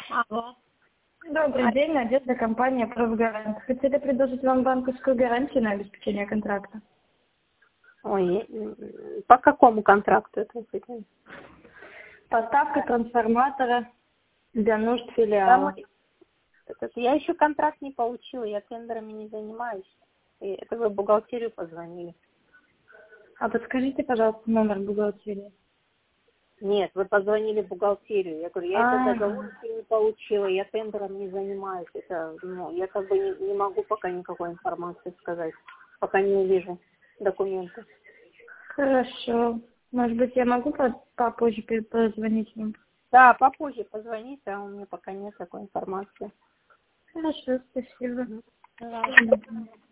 Алло. Добрый день, Надежда, компания «Профгарант». Хотели предложить вам банковскую гарантию на обеспечение контракта. Ой, по какому контракту это? Поставка трансформатора для нужд Да, филиала. я еще контракт не получила, я тендерами не занимаюсь. И это вы в бухгалтерию позвонили. А подскажите, пожалуйста, номер бухгалтерии. Нет, вы позвонили в бухгалтерию. Я говорю, я этот договор еще не получила, я тендером не занимаюсь. Это, я как бы не могу пока никакой информации сказать, пока не увижу документы. Хорошо. Может быть, я могу попозже позвонить вам? Да, попозже позвоните, а у меня пока нет такой информации. Хорошо, спасибо. Да. До свидания.